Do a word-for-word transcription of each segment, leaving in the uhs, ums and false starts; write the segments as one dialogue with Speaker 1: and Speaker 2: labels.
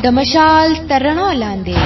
Speaker 1: د مشال تر رڼا لاندې.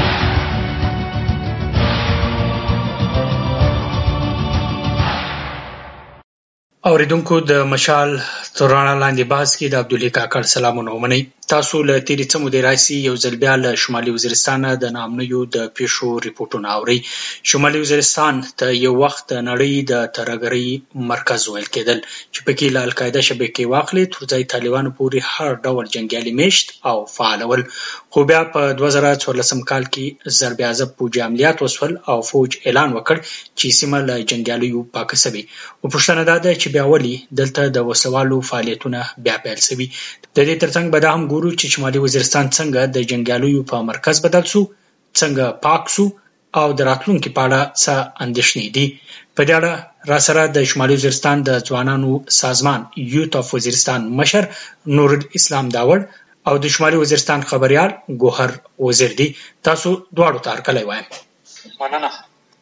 Speaker 2: اوریدونکو د مشال تر رڼا لاندې بحث کې د عبدالله کاکړ سلامونه ومنئ. تاسو له تېرې څه مودې راهیسې یو ځل بیا له شمالي وزیرستان د ناامنیو د پیښو ریپورټونه اورئ. شمالي وزیرستان ته یو وخت د نړۍ د ترهګرۍ مرکز ویل کېدل چې پکې له القاعده شبکې واخلې تر ځای طالبانو پورې هر ډول جنګیالي میشت او فعالول. خو بیا په دوه زره څوارلسم کال کې ضرب اعظم پوځي عملیات وشول او فوج اعلان وکړ چې سیمه له جنګیالیو پاکه شوې. او پوښتنه دا ده چې بیا ولې دلته د وسوالو فعالیتونه بیا پیل شوي. د دې ترڅنګ به دا هم ګورو چې شمالي وزیرستان څنګه د جنګیالیو په مرکز بدل شو، څنګه پاک شو او د راتلونکي په اړه څه اندېښنې دي. په دې اړه راسره د شمالي وزیرستان د ځوانانو سازمان یوت اف وزیرستان مشر نور الاسلام داوړ او د شمالي وزیرستان خبریال ګوهر وزیر دي. تاسو دواړو ته هرکلی وایم.
Speaker 3: مننه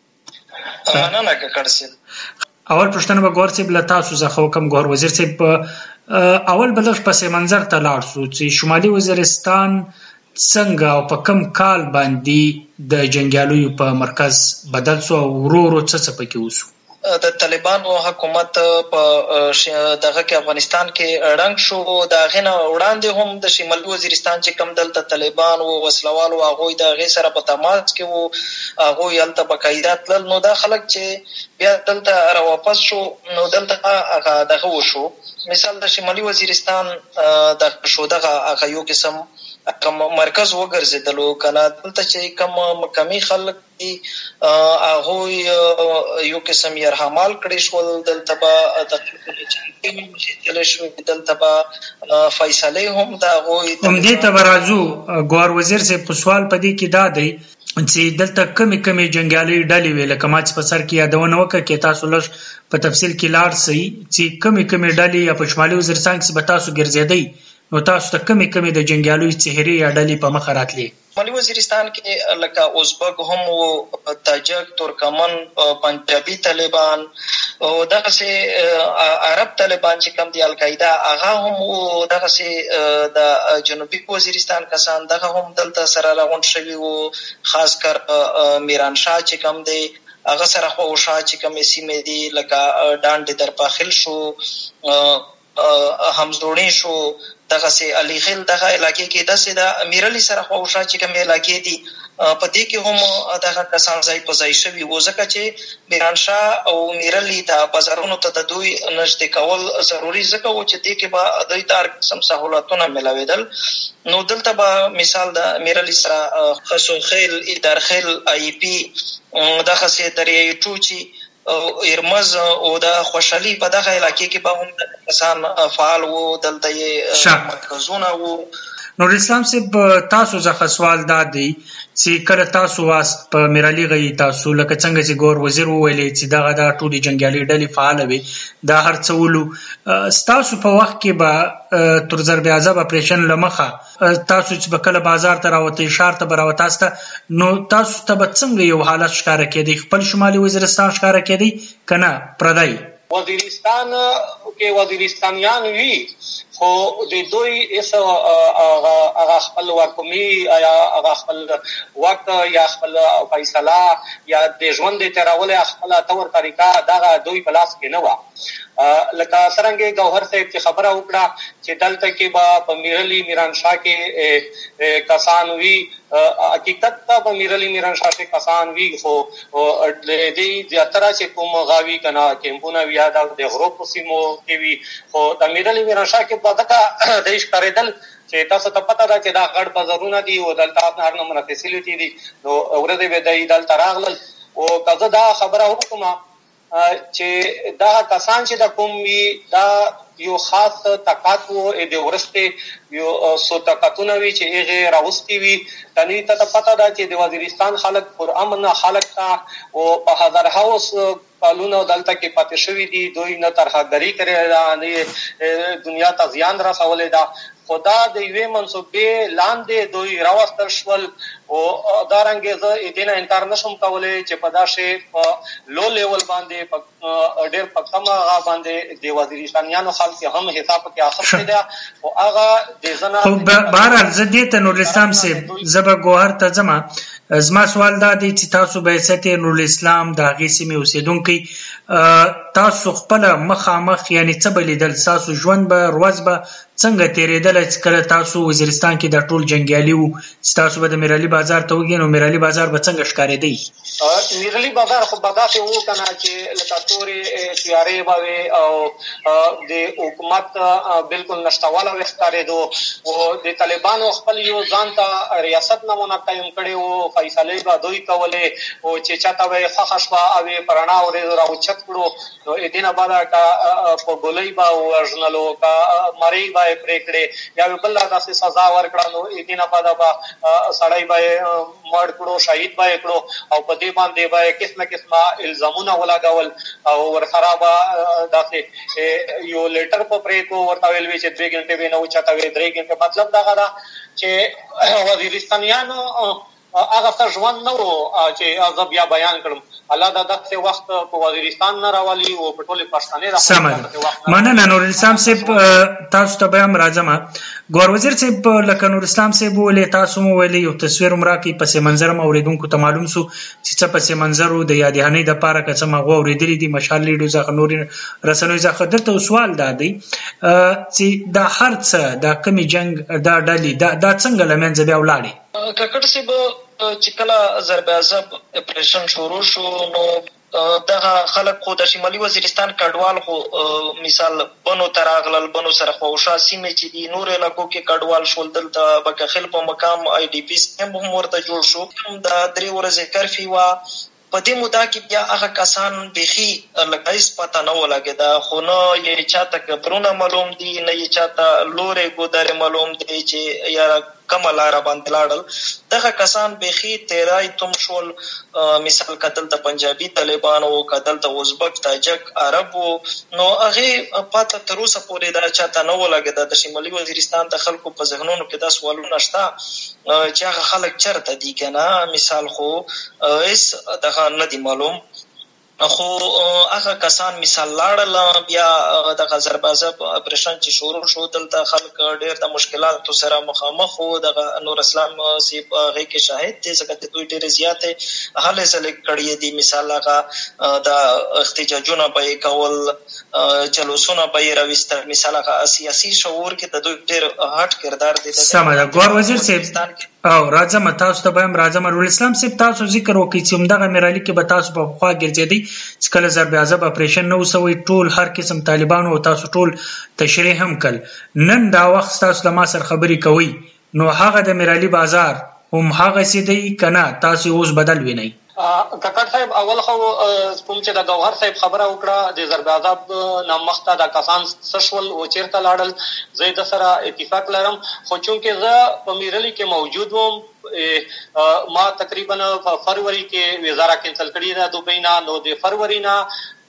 Speaker 3: مننه کاکړ صاحب.
Speaker 2: اول پوښتنه به ګوهر صاحب له تاسو څخه وکړم. ګوهر وزیر صاحب، اول به لږ پس منظر ته لاړ شو چې شمالي وزیرستان څنګه او په کم کال باندې د جنګیالیو په مرکز بدل شو او ورو ورو څه څه پکې وشو.
Speaker 3: د طالبانو حکومت په دغه کې افغانستان کې ړنګ شو. د هغې نه وړاندې هم د شمالي وزیرستان چې کوم دلته طالبان و وسلوالو هغوی د هغې سره په تماس کې وو، هغوی هلته باقاعده تلل. نو دا خلک چې بیا دلته راواپس شو نو دلته هغه دغه وشو. مثال د شمالي وزیرستان دغه شو دغه هغه یو قسم مرکز وګرځېدلو که نه. دلته چې کوم مقامي خلک دي هغوی یو قسم یرحمال کړی شول. دلته به د خلکو د جنګې مخېدلی شوې، دلته به فیصلې هم د هغوی
Speaker 2: همدې ته به راځو. ګوهر وزیر صاحب، په سوال په دې کې دا دی چې دلته کمې کمې جنګیالۍ ډلې وې، لکه ما چې په سر کې یادونه وکړه کې تاسو لږ په تفصیل کې لاړ شئ چې کمې کمې ډلې یا په شمالي وزیرستان کې به تاسو ګرځېدئ نو تاسو ته کمې کمې د جنګیالیو څهرې یا ډلې په مخه راتلې.
Speaker 3: شمالي وزیرستان کې لکه ازبک هم و، تاجک، ترکمن، پنجابي طالبان او دغسې عرب طالبان چې کوم دي القاعده هغه هم و، دغسې د جنوبي وزیرستان کسان دغه هم دلته سره راغونډ شوي وو. خاص کر میرانشاه چې کوم دی هغه سره خواوشا چې کومې سیمې دي لکه ډانډ درپاخل شو، همزوړې شو، دغسې علي خیل دغه علاقې کې داسې د میرلي سره خواوشا چې کومې علاقې دي په دې کې هم دغه کسان ځای په ځای شوي وو، ځکه چې میرانشاه او میرلي د بازارونو ته د دوی نږدې کول ضروري ځکه و چې دې کې به دوی ته هر قسم سهولتونه میلاوېدل. نو دلته به مثال د میرلي سره خسوخیل، ایدرخیل، آی پي، دغسې دریایي ټوچي، ارمز او د خوشحالي په دغه علاقې کې به هم کسان فعال وو. دلته یې مرکزونه وو.
Speaker 2: نور اسلام صاحب، تاسو څخه سوال دا دی چې کله تاسو واست په میرالي غي تاسو لکه څنګه چې ګور وزیر وویلې چې دغه د ټولې جنګیالي ډلې فعال وي دا هر څه ولو. ستاسو په وخت کې به تر ضرب اعظم اپریشن لمخه تاسو چې به کله بازار ته راوتئ، ښار ته به راوتاست نو تاسو ته به څنګه یو حالت ښکاره کېدی؟ خپل شمالي وزیرستان ښکاره کېدی که نه پردی؟
Speaker 4: وزیرستان کې وزیرستانیان وي خو د دوی هغه خپل واکمني یا هغه خپل وخت یا خپل فیصله یا د ژوند د تېرولو خپله طور طریقه دغه دوی په لاس کې نه وه. لکه څرنګه ګوهر صاحب چې خبره وکړه چې دلته کې به په میرلي میرانشاه کې کسان وي، حقیقت ته به میرلي میرانشاه کې کسان وي خو د دې زیاتره چې کوم غاوي که نه کیمپونه وي یا د غرو په سیمو کې وي خو د میرلي میرانشاه کې به ځکه دی ښکارېدل چې تاسو ته پته ده چې دا غټ بازارونه دي او دلته هر نمونه فیسیلیټي دي نو ورځې به دی دلته راغلل. او که زه دا خبره وکړم چې دا کسان چې د کوم وي دا یو خاص طاقت و د ورستې یو څو طاقتونه وي چې هغې راوستي وي. تنې ته ته پته ده چې د وزیرستان خلک پرامن خلک ته او په هزارهاوس کلونه دلته کې پاتې شوي دي. دوی نه ترهګري کړې ده، نه دنیا ته زیان رسولی ده خو دا د یوې منصوبې لاندې دوی راوستل شول او دارنګې زه دې نه انکار نشم کولی چې په دا شی په لو لیول باندې په ډېر په کمه هغه باندې د وزیرستانیانو خلک هم حساب پکې اخیستی دی خو هغه د زه نه
Speaker 2: خو بهرحال زه دې ته نورالاسلام صاحب زه به ګوهر ته ځمه. زما سوال دا دی چې تاسو به حیثیت نورالاسلام د هغې سیمې اوسېدونکی تاسو خپله مخامخ یعنې څه به لیدل؟ ستاسو ژوند به ورځ به څنګه تېرېدله چې کله تاسو وزیرستان کې دا ټول جنګیالي وو چې تاسو به د میرعلي بازار ته وګورئ نو میرعلي بازار به څنګه ښکارېدی؟
Speaker 4: میرعلي بازار خو به داسې و که نه چې لکه تورې تیارې به وې او د حکومت بلکل نشتواله به ښکارېدو او د طالبانو خپل یو ځان ته ریاست نه منقیم کړی و، فیصلې به دوی کولې او چې چاته به یې خوښه شوه او یې په رڼا ورېځو راوچت کړو نو دې نه بعده که په ګولۍ به ووژنلو که مرۍ به یې پرې کړې یا به بله داسې سزا ورکړه نو دې نه بعده به سړی به یې مړ کړو، شهید به یې کړو او په دې باندې به یې قسمه قسمه الزامونه ولګول او ورسره به داسې یو لیټر په پرېکړو ورته ویل وي چې درې ګنټې به نه اوچتوي، درې ګنټې مطلب دغه ده چې وزیرستانیانو هغه څه ژوند نه و چې زه بیا بیان کړم. الله دا داسې وخت په وزیرستان نه راولي او په ټولې پښتنې
Speaker 2: سمه. مننه نورالاسلام صاحب، تاسو ته به هم راځم. ګوهر وزیر صاحب، لکه نورالاسلام صاحب وویلې، تاسو مو ویلې یو تصویر هم راکړئ پس منظر هم اورېدونکو ته معلوم سو چې څه پس منظر و د یادګانۍ دپاره که څه مغو اورېدلي دي مشال لیډو څخه نورې رسنیو څخه. دلته سوال دا دی چې دا هر څه دا کمې جنګ دا ډلې دا څنګه له منځه بیا ولاړې؟
Speaker 3: کاکړ صاحب چې کله ضرب عذاب اپریشن شروع شو نو دغه خلک خو د شمالي وزیرستان کډوال خو مثال بنو ته راغلل، بنو سره خواوشا سیمې چې دي نورو علاقو کې کډوال شول، دلته بکخیل په مقام آی ډي پي سیم هم ورته جوړ شو. د درې ورځې کرفي وه. په دې موده کې بیا هغه کسان بیخي لکه هېڅ پته نه ولګېده، خو نه یې چاته قبرونه معلوم دي نه یې چاته لورې ګودرې معلوم دی چې یا کومه لاره باندې لاړل. دغه کسان بیخي تیرای تم شول. مثال که دلته پنجابي طالبان وو، که دلته ازبک، تاجک، عرب وو، نو هغې پته تر اوسه پورې دا چاته نه ولګېده. د شمالي وزیرستان د خلکو په ذهنونو کې دا سوالونه شته چې هغه خلک چېرته دي که نه. مثال خو هېڅ دغه نه دي معلوم، خو هغه کسان مثال لاړل. بیا دغه ضرب عذاب اپریشن چې شروع شو دلته خلک ډېر د مشکلاتو سره مخامخ وو. دغه نورالاسلام صاحب هغې کې شاهد دی ځکه چې دوی ډېرې زیاتې هلې ځلې کړې دي. مثال هغه د احتجاجونه به یې کول، جلوسونه به یې راویستل. مثال هغه سیاسي شعور کې د دوی ډېر هټ کردار دی.
Speaker 2: سمه ده. ګوهر وزیر صاحب او راځم تاسو ته به هم راځم. نورالاسلام صاحب، تاسو ذکر وکړئ چې همدغه میرعلي کې به تاسو په پخوا ګرځېدئ چې کله ضرب عذاب اپریشن نه وسوی ټول هر قسم طالبانو او تاسو ټول تشریح هم کړ. نن دا وخت تاسو له ما سره خبرې کوئ نو هغه د میرعلي بازار هم هغسې دی که نه تاسو اوس بدل وینئ؟
Speaker 4: کاکړ صاحب، اول خو کوم چې د ګوهر صاحب خبره وکړه د ضرب عذاب نه مخته دا کسان څه شول او چېرته لاړل، زه یې د سره اتفاق لرم. خو چونکې زه په میرعلي کې موجود وم، ما تقریبا په فروری کې ویزا را کینسل کړې ده دوبۍ نه، نو د فروری نه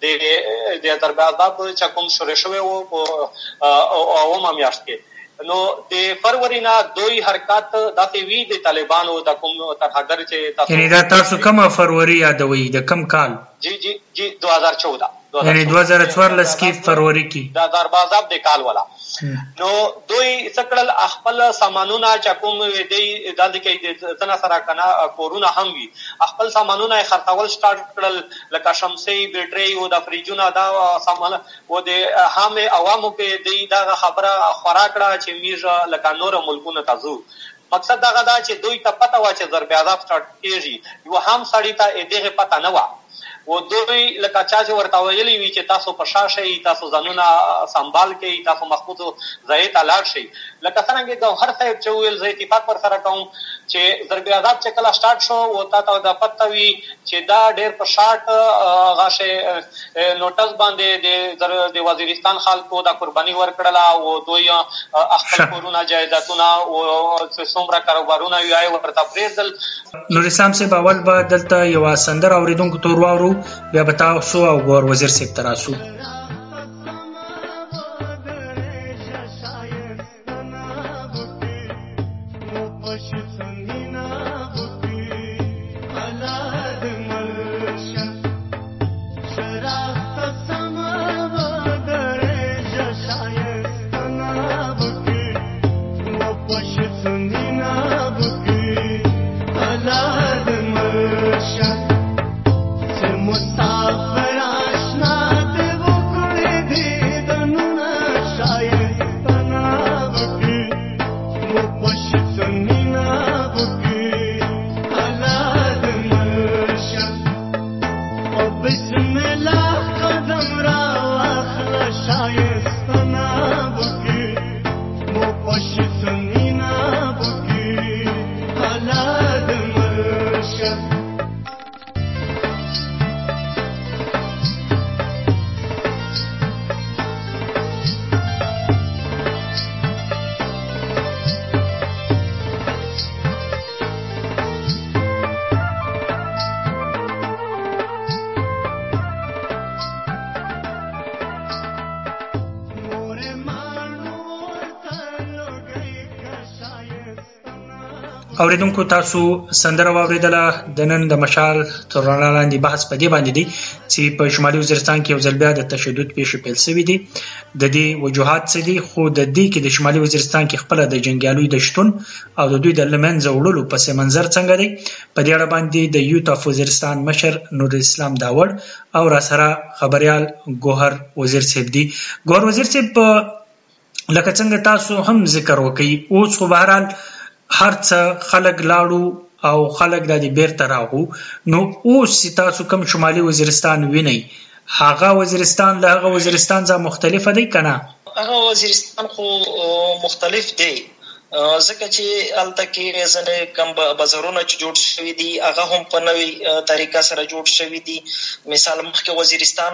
Speaker 4: د ضرب عذاب چې کوم شروع شوی و په اومه میاشت کې، نو د فروری نه دوی حرکات داسې وي د طالبانو د کوم ترهګر چې تاسو
Speaker 2: یعنې دا تاسو کومه فروری یادوئ د کوم کال؟
Speaker 4: جی جی جی دو هزار چودہ
Speaker 2: یعنې دوه زره څوارلس کې فروری کې
Speaker 4: دا ضرب عذاب د کال والا. نو دوی څه کړل، خپل سامانونه چې کوم دی دا د کې ځنه سره کنه کورونه هم وي، خپل سامانونه یې خرڅول سټارټ کړل، لکه شمسۍ، بیټرۍ او د فریجونه دا سامان او د عام عوامو کې دی دا خبره خورا کړه چې میږ لکه نور ملکونو ته ځو. مقصد دغه دا چې دوی ته پته وه چې ضرب عذاب سټارټ کېږي، یو هم سړي ته دغه پته نه وه و دوی لکه چا چې ورته ویلي وي چې تاسو په شا شئ، تاسو ځانونه سنبال کړئ، تاسو محفوظو ځایو ته لاړ شئ. لکه څرنګه ګوهر صاحب چې وویل، زه اتفاق ورسره کوم چې ضرب عذاب چې کله سټارټ شو و تا ته د پته وي چې دا ډېر په شارټ هغه نوټس باندې د وزیرستان خلکو دا قرباني ورکړله او دوی خپل کورونه، جایدادونه او څومره کاروبارونه وي هغه ورته پرېږدل.
Speaker 2: نورالاسلام صاحب، اول به دلته یوه سندره اورېدونکو ته ور واورو، بیا به تاسو او ګوهر وزیر صاحب ته راسو. اوریدونکو تاسو سندره واوریدله د نن د مشال تر رڼا لاندې بحث په دې باندې دی چې په شمالي وزیرستان کې یو ځل بیا د تشدد پیښې پیل شوې دي. د دې وجوهات څه دي؟ خو د دې کې د شمالي وزیرستان کې خپله د جنګیالیو د شتون او د دوی د له منځه وړلو پس منظر څنګه دی؟ په دې اړه باندې د یوت اف وزیرستان مشر نورالاسلام داوړ او راسره خبریال ګوهر وزیر صاحب دي. ګوهر وزیر صاحب، لکه څنګه تاسو هم ذکر وکړئ، اوس خو بهرحال هر څه خلک لاړو او خلک د دې بیرته راغو، نو اوس چې تاسو کوم شمالي وزیرستان وینئ، هغه وزیرستان له هغه وزیرستان څخه مختلفه دی که نه؟
Speaker 3: هغه وزیرستان خو مختلف دی، ځکه چې هلته کې ځینې کم بازارونه چې جوړ شوي دي هغه هم په نوې طریقه سره جوړ شوي دي. مثال مخکې وزیرستان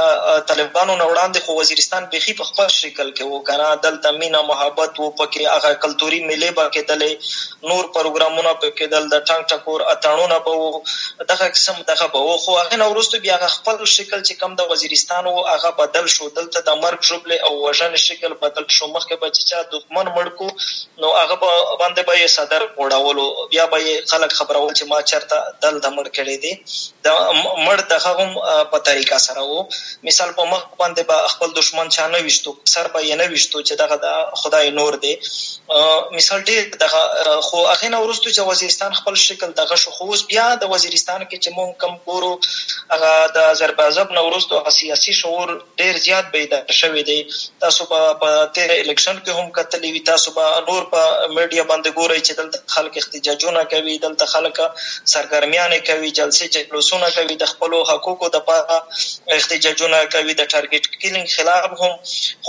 Speaker 3: د طالبانو نه وړاندې خو وزیرستان بیخي په خپل شکل کې و که نه، دلته مینه محبت و، پکې هغه کلتوري میلې به کېدلې، نور پروګرامونه به کېدل، د ټنګ ټکور اتڼونه به و، دغه قسم دغه به و. خو هغې نه وروسته بیا هغه خپل شکل چې کوم د وزیرستان و هغه بدل شو، دلته د مرګ ژوبلې او وژنې شکل بدل شو. مخکې به چې چا دښمن مړ کو نو هغه باندې به یې صدر وړولو، بیا به یې خلک خبرول چې ما چېرته دلته مړ کړی دی، د مړ دغه هم په طریقه سره و. مثال په مخ باندې به خپل دښمن چا نه ویشتو، سر به یې نه ویشتو چې دغه د خدای نور دی. مثال ډېر دغه، خو هغې نه وروستو چې وزیرستان خپل شکل دغه شو. خو اوس بیا د وزیرستان کې چې مونږ کوم ګورو، هغه د ضرباذب نه وروستو هغه سیاسي شعور ډېر زیات بیدار شوی دی. تاسو به په تېر الیکشن کې هم کتلي وي، تاسو به نور په میډیا باندې ګورئ چې دلته خلک احتجاجونه کوي، دلته خلک سرګرمیانې کوي، جلسې جلوسونه کوي، د خپلو حقوقو دپاره احتجاجونه کوي، د ټارګېټ کیلینګ خلاف هم.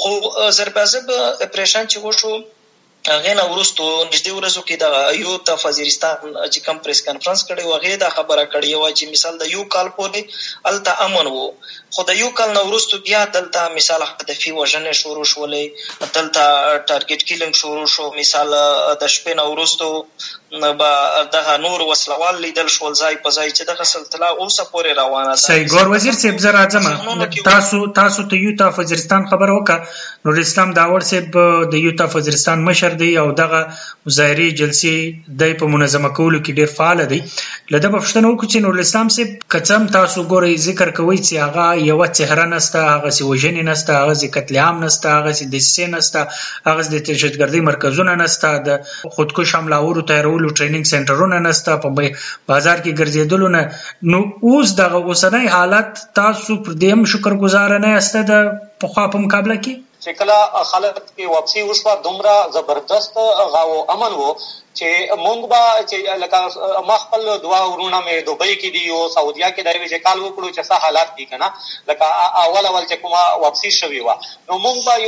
Speaker 3: خو ضرباذب اپریشن چې وشو هغې نه وروستو نږدې ورځو کې د یوت اف وزیرستان چې کوم پریس کانفرنس کړی و هغې دا خبره کړې وه چې مثال د یو کال پورې هلته امن و، خو د یو کال نه وروستو بیا دلته مثال هدفي وژنې شروع شولې، دلته ټارګېټ کیلینګ شروع شو. مثال د شپې نه وروستو به دغه نور وسلوال لیدل شول ځای په ځای، چې دغه سلسله اوسه پورې روانه ده.
Speaker 2: صحیح. ګوهر وزیر صاحب، زه راځم، تاسو تاسو ته یوت اف وزیرستان خبره وکړه. نورالاسلام داوړ صاحب د یوت اف وزیرستان مشر دی او دغه مظاهرې جلسې دی په منظمه کولو کې ډېر فعاله دی. له ده به پوښتنه وکړو چې نورالاسلام صاحب، که څه هم تاسو ګورئ ذکر کوئ چې هغه یوه څهره نسته، هغسې وژنې نسته، هغسې قتل عام نسته، هغسې دسیسې نسته، هغسې د دهشتګردۍ مرکزونه نسته، د خودکش حملاورو تیارولو ټریننګ سنټرونه نسته، په بازار کې ګرځېدلو نه. نو اوس دغه اوسنی حالت تاسو پر دې هم شکرګزاره نه یاسته د پخوا په مقابله کې؟
Speaker 4: چې کله خلک کې واپسي وشوه دومره زبردست غاو امن و چې مونږ به چې لکه ما خپل دوه ورونه مې دوبۍ کې دي او سعودیه کې د یوې چې کال وکړو چې څه حالات دي که نه، لکه اول اول چې کومه واپسي شوې وه، نو مونږ به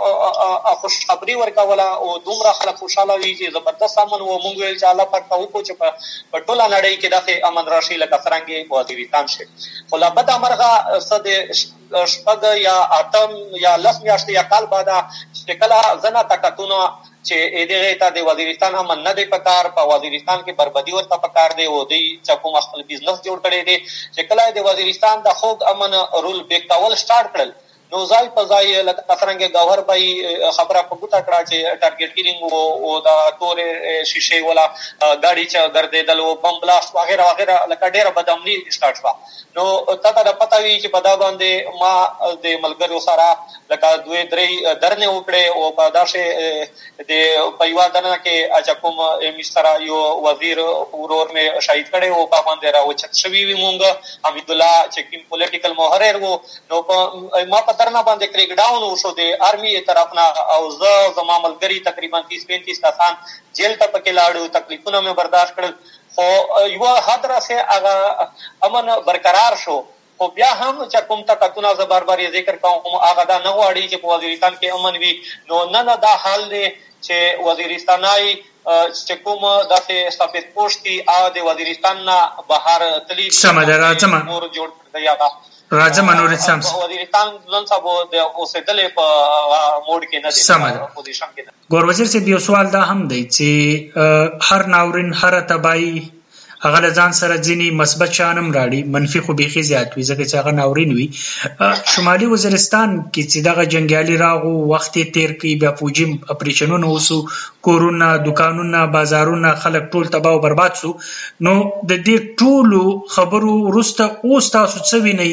Speaker 4: یو خوشخبري ورکوله او دومره خلک خوشحاله وي چې زبردست امن و. مونږ ویل چې الله پاک ته وکړو چې په ټوله نړۍ کې داسې امن راشي لکه څرنګې په وزیرستان شي. خو له بده مرغه څه د شپږ یا اتم یا لس میاشتې یا کال بعده چې کله ځنه طاقتونه چې دغې ته د وزیرستان امن نه دی پکار، په وزیرستان کې بربادي ورته پکار دی او دوی چې کوم خپل بزنس جوړ کړی دی، چې کله د وزیرستان د خوږ امن رول بیک کول سټارټ کړل نو ځای په ځای لکه څرنګه گوهر بھائی خبره په ګوته کړه چې ټارګټ کیلینګ وو او دا تورې شیشې ولا ګاډي چې ګرځېدل او بم بلاست وغیرہ وغیرہ لکه ډېره بدامني سٹارټ شوه. نو تا ته پته وي چې په دا باندې ما د ملګرو سره لکه دوی درې درنې وکړې او په داسې د په یوه درنه کې چې کوم مې سره یو وزیر ورور مې شهید کړی او په باندې راوچت شوي وي مونږ حمیدالله چې کوم پولیټیکل محرر وو. نو ما په درنه باندې کریک ډاون وشو د آرمي طرف نه او زه زما ملګري تقریبا تیس پینتیس کسان جیل ته پکې لاړو، تکلیفونه مې برداشت کړل، خو یوه حد راسې هغه امن برقرار شو. خو بیا هم چې کوم طاقتونه زه بار بار یې ذکر کوم هغه دا نه غواړي چې په وزیرستان کې امن وي. نو نه نه دا حال دی چې وزیرستانای چې کوم داسې سفید پوش دي هغه د وزیرستان نه بهر تلي
Speaker 2: سمه ده راځم
Speaker 4: مور جوړ کړی هغه
Speaker 2: راځم نور اسلام
Speaker 4: وزیرستان ځان صاحب د اوسېدلې په موډ کې نه دي،
Speaker 2: سمه ده
Speaker 4: پوزیشن کې نه.
Speaker 2: ګور وزیر صاحب یو سوال دا هم دی چې هر ناورین هر تباہي هغه له ځان سره ځینې مثبت شیان هم راړي، منفي خو بیخي زیات وي ځکه چې هغه ناورین وي. شمالي وزیرستان کې چې دغه جنګیالي راغو وخت یې تیر کړي، بیا فوجي اپریشنونه وسو، کورونه دکانونه بازارونه خلک ټول تباه او برباد سو. نو د دې ټولو خبرو وروسته اوس تاسو څه وینئ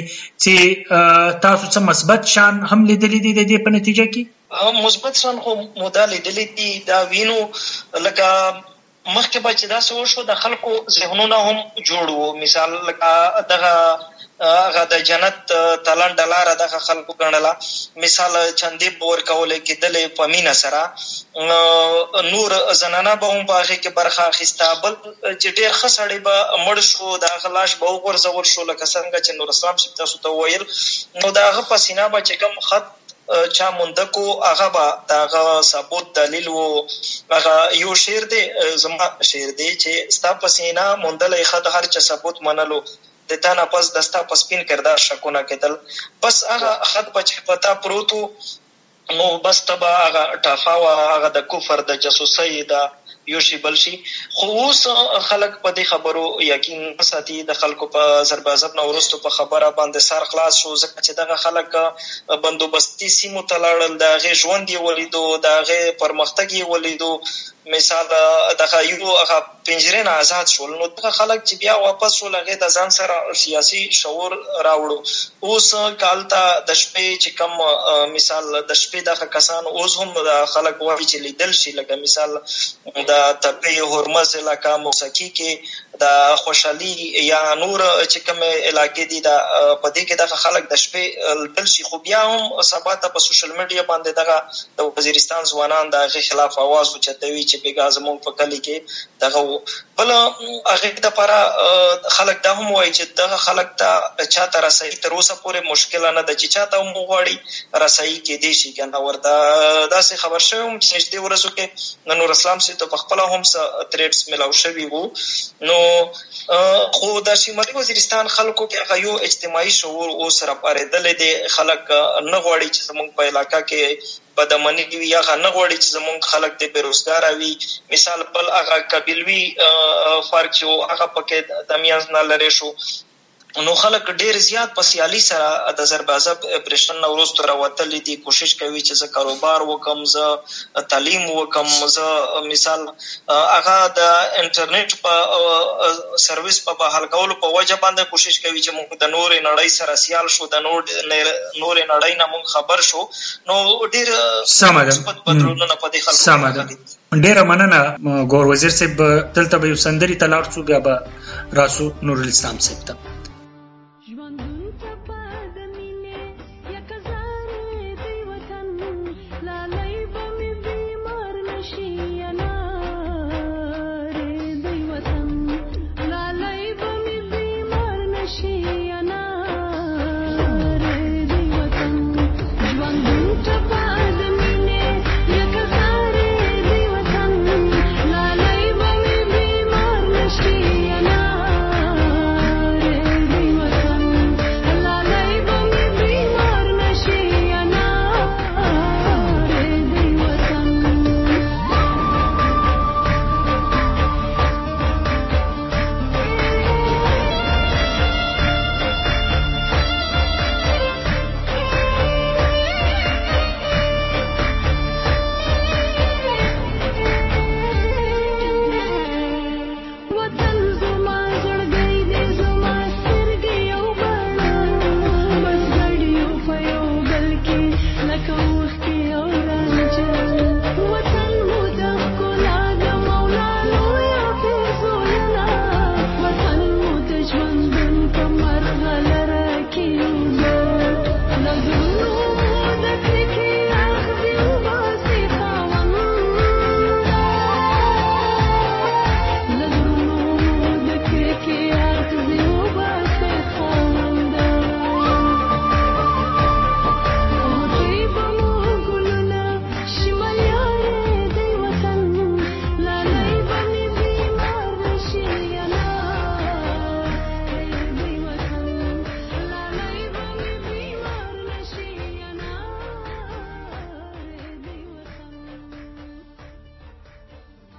Speaker 2: چې تاسو څه مثبت شیان هم لیدلي دي د دې په نتیجه کې؟
Speaker 3: مثبت شیان خو مو دا لیدلي دي، دا وینو لکه مخکې به چې داسې وشو د خلکو ذهنونه هم جوړ وو. مثال لکه دغه هغه د جنت تلنډه لاره دغه خلکو ګڼله، مثال چندې به ورکولی کېدلې په مینه سره، نور زنانه به هم په هغې کې برخه اخیسته. بل چې ډېر ښه سړی به مړ شو، د هغه لاش به وغورځول شو لکه څنګه چې نور اسلام صاحب تاسو ته وویل. نو د هغه په سینه به چې کوم خط چا مونده کو هغه به د هغه ثبوت دلیل و. هغه یو شعر دی زما شعر دی چې ستا په سینه موندلی خط هر چا ثبوت منلو، د تا نه پس د ستا په سپین کردار شکونه کېدل. بس هغه خط به چې په تا پروت و نو بس ته به هغه ټافه وه، هغه د کفر د جاسوسۍ د یو شي بل شي. خو اوس خلک په دې خبرو یقین نه ساتي، د خلکو په ضرب عضب نه وروستو په خبره باندې سر خلاص شو، ځکه چې دغه خلک بندوبستي سیمو ته لاړل، د هغې ژوند یې ولیدو، د هغې پرمختګ یې ولیدو. مثال دغه یو هغه پنجرې نه آزاد شول، نو دغه خلک چې بیا واپس شول هغې د ځان سره سیاسي شعور راوړو. اوس که هلته د شپې چې کوم مثال د شپې دغه کسان اوس هم د خلک وایي چې لیدل شي، لکه مثال د تپې هرمز علاقه موسکي کې د خوشحالي یا نور چې کومې علاقې دي په دې کې دغه خلک د شپې لیدل شي. خو بیا هم سبا ته په سوشل میډیا باندې دغه د وزیرستان ځوانان د هغې خلاف اواز اوچتوي چې بېګا زموږ په کلي کې دغه و. بل هغې دپاره خلک دا هم وایي چې دغه خلک ته چا ته رسایي تر اوسه پورې مشکله نه ده، چې چا ته هم وغواړي رسایي کېدی شي که نه. ورته داسې خبر شوی وم چې نږدې ورځو کې د نور اسلام صاحب ته پخپله هم څه تریډس میلاو شوي وو. نو خو د شمالي وزیرستان خلکو کې هغه یو اجتماعي شعور اوس راپارېدلی دی. خلک نه غواړي چې زموږ په علاقه کې بدامني وي، هغه نه غواړي چې زموږ خلک د بېروزګاره وي. مثال بل هغه قبیلوي فرق چې هغه پکې د میانځ نه لرې شو، نو خلک ډېر زیات په سیالي سره د ضرب عضب اپریشن نه وروسته راوتلي دي، کوشش کوي چې زه کاروبار وکم، زه تعلیم وکم، زه مثال هغه د انټرنیټ په سرویس په بحال کولو په وجه باندې کوشش کوي چې موږ د نورې نړۍ سره سیال شو، د نورې نړۍ نه موږ خبر شو. نو ډېر مثبت بدلونونه په دې خلکو دي.
Speaker 2: ډېره مننه ګور وزیر صاحب. دلته به یو سندرې ته لاړ شو، بیا به راسو نور الاسلام صاحب ته.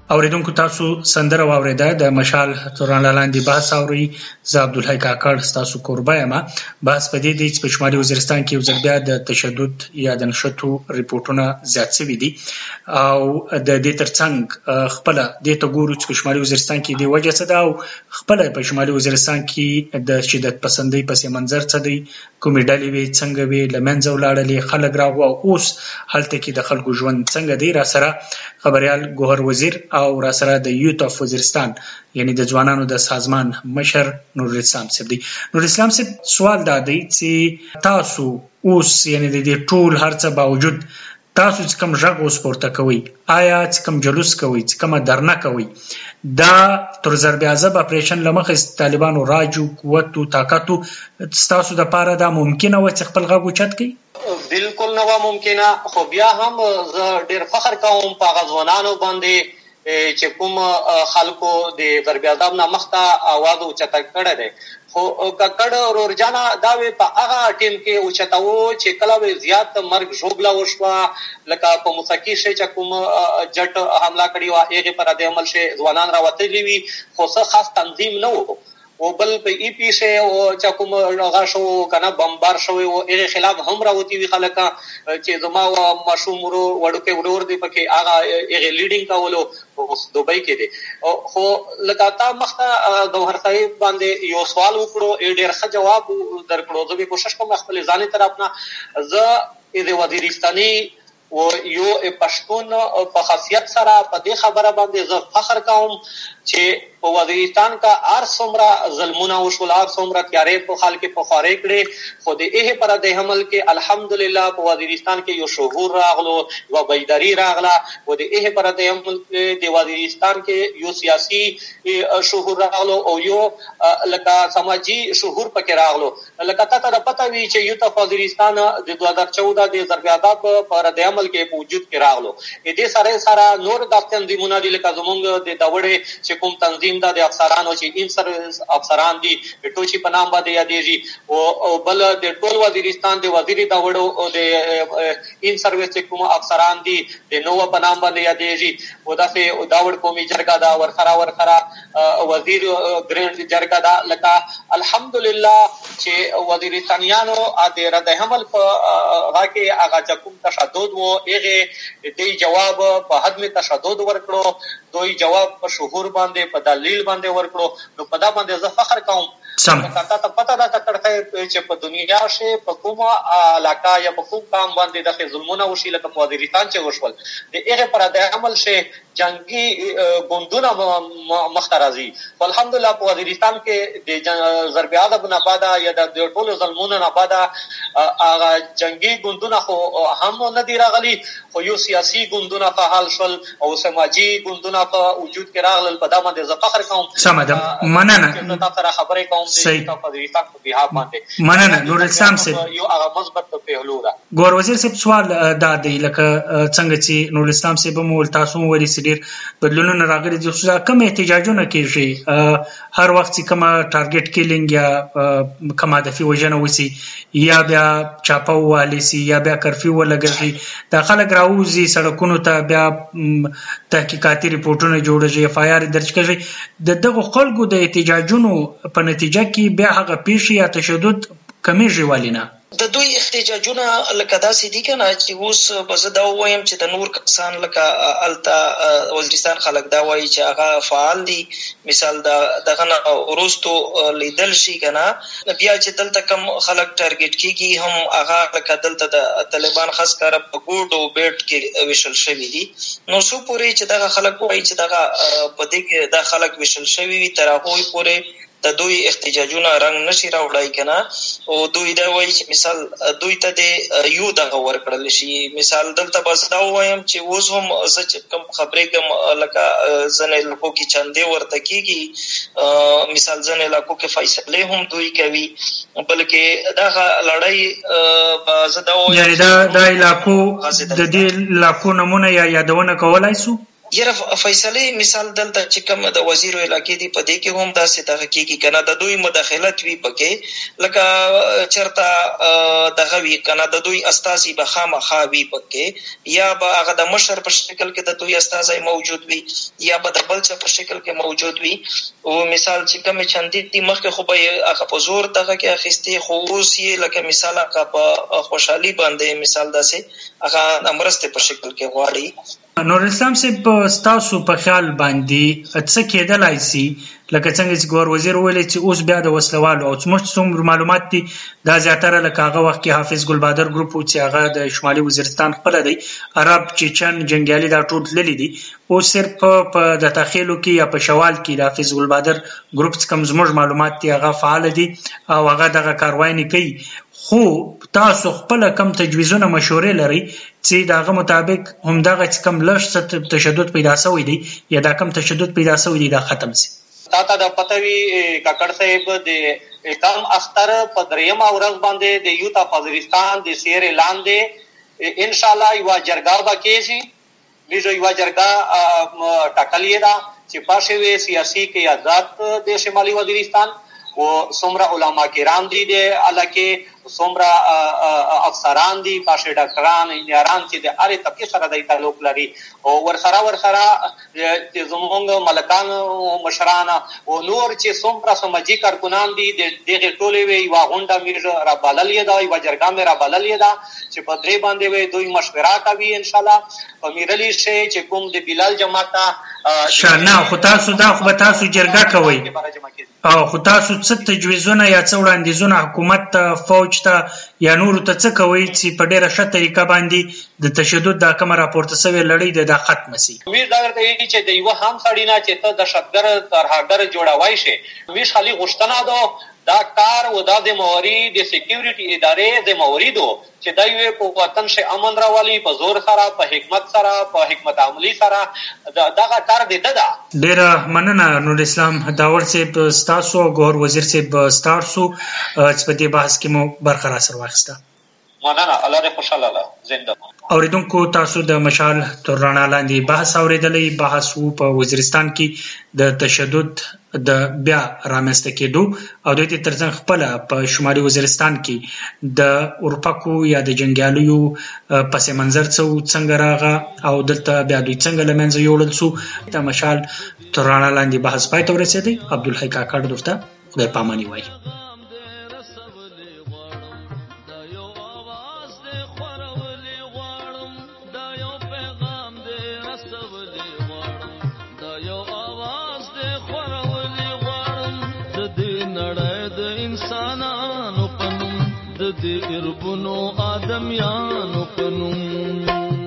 Speaker 2: اوریدونکو تاسو سندره واوریده د مشال توران لاندې بحث اوري. زه عبدالحی کاکړ تاسو کوربه یم. بحث په دې دی چې په شمالي وزیرستان کې یو ځل بیا د تشدد یا د نښتو ریپورټونه زیات شوي دي او د دې ترڅنګ خپله دې ته ګورو چې په شمالي وزیرستان کې دې وجه څه ده او خپله په شمالي وزیرستان کې د شدت پسندۍ پس منظر څه دی، کومې ډلې وې، څنګه وې، له منځه ولاړلې، خلک راغلل او اوس هلته کې د خلکو ژوند څنګه دی. را سره خبریال ګوهر وزیر او را سره د یوت اف وزیرستان یعنی د ځوانانو د سازمان مشر نور اسلام صاحب دی. نور اسلام صاحب سوال دا دی چې تاسو اوس یعنی د دې ټول هر څه باوجود تاسو چې کوم غږ اوس پورته کوئ، آیا چې کوم جلوس کوئ، چې کومه درنه کوئ، دا تر ضرب عذاب اپریشن له مخې طالبانو راجو قوت او طاقت ستاسو د پاره دا ممکنه و چې خپل غږ اوچت کړي؟
Speaker 4: بالکل نه و ممکنه، خو بیا هم زه ډېر فخر کوم په هغه ځوانانو باندې چې کوم خلکو د ضرب عذاب نه مخته اواز اوچته کړی دی. خو ککړ ورور جانا دا وی په هغه ټیم کې اوچتاو چې کله وی زیات مرګ ژوبلا وشوه، لکه په موسیقي شي چې کوم جټ حمله کړی و هغه پر د عمل شي ځوانان راوتلی وي، خو څه خاص تنظیم نه وو او بل په ای پی شي او چې کوم هغه شو کنه بمبار شوی او هغه خلاف هم راوتی وی خلک چې زما او مشوم ورو وړوکې ورور دی پکې هغه هغه لیډینګ کولو اوس دوبۍ کې دی. خو لکه تا مخته گوهر صاحب باندې یو سوال وکړو، ډېر ښه جواب درکړو. زه به کوشش کوم خپل ځاني طرف نه زه د وزیرستاني و یو پښتون په خاصیت سره په دې خبره باندې زه فخر کوم چې په وزیرستان کا هر څومره ظلمونه وشول، هر څومره تیارې په خلک په خوارې کړې، خو د هغې پر د حمل کې الحمدلله په وزیرستان کې یو شعور راغلو، یوه بیداري راغله او د هغې پر د حمل کې د وزیرستان کې یو سیاسي شعور راغلو او یو لکه سماجي شعور پکې راغلو. لکه تا ته پته وي چې یوت اف وزیرستان د دوه هزار چوده د ضرب عذاب پر د عمل کې په وجود کې راغلو. دې سره سره نور د تنظیمونه دي لکه زمونږ د داوړې چې کوم تنظیم دا د افسرانو چې ان سروس افسران دي ټوچي په نام باندې یادېږي او بل د ټول وزیرستان د وزیر داوړو او د ان سروس چې کوم افسران دي د نو په نام باندې یادېږي او داسې داوړ قومي جرګه دا ورخرا ورخرا وزیر ګرینډ جرګه دا لکه الحمدلله چې وزیرستانیانو د رد حمل په هغه کې هغه چې کوم تشدد و هغه د جواب په حد می تشدد ورکړو، دوی جواب په شهور باندې په دلیل باندې ورکړو. نو په دا باندې زه فخر کوم.
Speaker 2: سم
Speaker 4: تا ته پته ده کړه چې په دنیا شي په کومه علاقه یا په کوم قام باندې د ظلمونه وشي لکه په وزیرستان چې وشول د هغه پر د عمل شي جنگي ګوندونه مخته راځي. الحمدلله په وزیرستان کې د ضرب عذاب نه بعد یا د ټولو ظلمونو نه بعد هغه جنگي ګوندونه خو هم نه دی راغلي، خو یو سیاسي ګوندونه فعال شول او سماجي ګوندونه په وجود کې راغلل. په دا باندې زه فخر کوم.
Speaker 2: سم ده، مننه.
Speaker 4: تاسو سره خبرې کوم
Speaker 2: صحیح
Speaker 4: باندې
Speaker 2: مننه. نور اسلام صاحب
Speaker 4: یو هغه مثبت پهلو ده.
Speaker 2: ګور وزیر صاحب سوال دا دی لکه څنګه چې نور اسلام صاحب مو تاسو مو ولې ډېر بدلونونه راغلي دي، خصوصا کوم احتجاجونه کېږي هر وخت چې کومه ټارګټ کیلینګ یا کومه هدفي وژنه وسي یا بیا چاپه ووهلی سي یا بیا کرفیو ولګېږي، دا خلک راوځي سړکونو ته، بیا تحقیقاتي ریپورټونه جوړېږي، اف آی آر درج کېږي. د دغو خلکو د احتجاجونو په نتیجه کې بیا هغه پیښې یا تشدد کمیږي ولې نه؟
Speaker 3: د دوی احتجاجونه لکه داسې دي که نه چې اوس به زه دا ووایم چې د نور کسان لکه هلته وزیرستان خلک دا وایي چې هغه فعال دي. مثال دغه نه وروستو لیدل شي که نه بیا چې دلته کم خلک ټارګېټ کېږي هم هغه لکه دلته د طالبان خاص کاره په ګوډ او بیټ کې ویشل شوي دي. نو څو پورې چې دغه خلک وایي چې دغه په دې کې دا خلک ویشل شوي وي تر هغوی پورې د دوی احتجاجونه رنګ نشي راوړی که نه. او دوی دا وایي چې مثال دوی ته د یو دغه ورکړل شي. مثال دلته بس دا ووایم چې اوس هم زه چې کوم خبرې کوم لکه ځینې علاقو کې چندې ورته کېږي، مثال ځینې علاقو کې فیصلې هم دوی کوي، بلکې دغه لړۍ به زه دا ووایم
Speaker 2: یعنې دا علاقو د دې علاقو نمونه یا یادونه کولی سو؟
Speaker 3: یاره فیصلې مثال دلته چې کوم د وزیر علاقې دي په دې کې هم داسې دغه کېږي که نه د دوی مداخلت وي پکې لکه چېرته دغه وي که نه د دوی استازي به خامخا وي پکې یا به هغه د مشر په شکل کې د دوی استازی موجود وي یا به د بل څه په شکل کې موجود وي او مثال چې کومې چندې دي مخکې خو به یې هغه په زور دغه کې اخیستې خو اوس یې لکه مثال هغه په خوشحالي باندې مثال داسې هغه د مرستې په شکل کې غواړي.
Speaker 2: نور اسلام صاحب ستاسو په خیال باندې څه کېدلی سي لکه څنګه چې ګور وزیر ویلی چې اوس بیا د وسلوالو او زموږ څومره معلومات دي دا زیاتره لکه هغه وخت کې حافظ ګلبادر ګروپ و چې هغه د شمالي وزیرستان خپله دی عرب چیچن جنګیالي دا ټول تللي دي اوس صرف په د تخیلو کې یا په شوال کې د حافظ ګلبادر ګروپ څخه کوم زموږ معلومات دي هغه فعال دي او هغه دغه کاروایي کوي خو تاسو خپله کم تجویزونه مشورې لرئ چې د هغه مطابق همدغه چې کم لږ څه تشدد پیدا شوی دی یا دا کم تشدد پیدا شوی دی دا ختم شي.
Speaker 4: تا ته د پته وي کاکړ صاحب د کم اختر په درېیمه ورځ باندې د یوت اف وزیرستان د سیر اعلان دی انشاءالله یوه جرګه به کېږي موږ یوه جرګه ټاکلې ده چې پاشې وي سیاسي قیادت د شمالي وزیرستان و څومره علما کرام دي د علاقې څومره افسران دي پاشې ډاکټران انجینران چې د هرې طبقې سره دی تعلق لري او ورسره ورسره چې زموږ ملکان مشران او نور چې څومره سمجي کارکنان دي د دغې ټولې وې یوه غونډه موږ رابللې ده یوه جرګه مې رابللې ده چې په درې باندې وې دوی مشوره کوي انشاءالله په میرلي شی چې کوم د بلال جماعت ته
Speaker 2: نه خو تاسو دا خو به تاسو جرګه کوئ او خو تاسو څه تجویزونه یا څه وړاندیزونه حکومت ته فوج ته یا نورو ته څه کوئ چې په ډېره ښه طریقه باندې د تشدد دا کومه راپورته سوې لړۍ ده دا ختمه سي.
Speaker 4: موږ دا درته وایي چې د یوه هم سړي نه چې ته دهشتګرد ترهګر جوړوی شې موږ خالي غوښتنه ده دا کار و دا ذمهواري د سکیورټي ادارې ذمهواري ده چې دا یو په وطن شي امن راولي په زور سره په حکمت سره په حکمت عملي سره دغه کار دی ده.
Speaker 2: ډېره مننه نور اسلام داور صاحب ستاسو او ګوهر وزیر صاحب ستاسو چې په دې بحث کې مو برخه راسره واخیسته.
Speaker 4: مننه الله دې خوشحاله الله زنده.
Speaker 2: اوریدونکو تاسو د مشال تر رڼا لاندې بحث اوریدلی بحث وو په وزیرستان کې د تشدد د بیا رامنځته کېدو او د دې ترڅنګ خپله په شمالي وزیرستان کې د اورپکو یا د جنګیالیو پس منظر څه و څنګه راغه او دلته بیا دوی څنګه له منځه یوړل سو د مشال تر رڼا لاندې بحث پای ته ورسېدی. عبدالحی کاکړ درته خدای پاماني وایي.
Speaker 5: د اربونو آدمیانو پنوم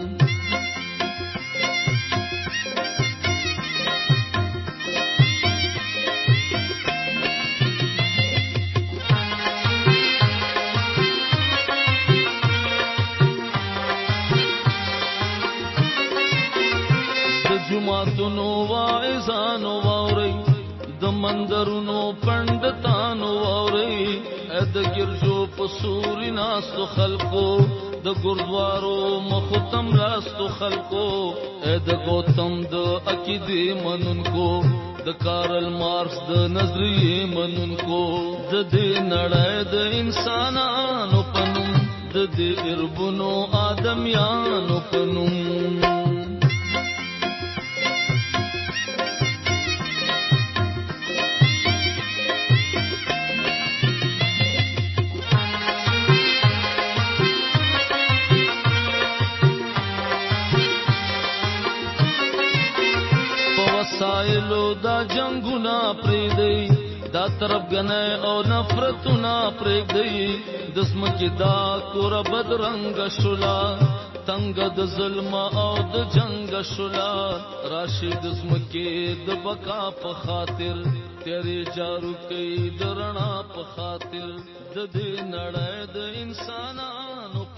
Speaker 5: د جماعتونو واعظانو واورئ د مندرونو پنډتانو واورئ د ګرجو په سوري ناستو خلکو د ګردوارو مختم راستو خلکو د ګوتم د عقیدې منونکو د کارل مارکس د نظریې منونکو د دې نړۍ د انسانانو پنوم د دې اربونو آدمیانو پنوم وسایلو دا جنگونا پریدی دا طرفګنۍ او نفرتونا پریدی دسمکی دا کور بدرنګ شولا تنگ د ظلم او د جنگ شولا راشي دسمکی د بقا په خاطر تیری جارو کوي د رڼا په خاطر د دې نړۍ د انسانانو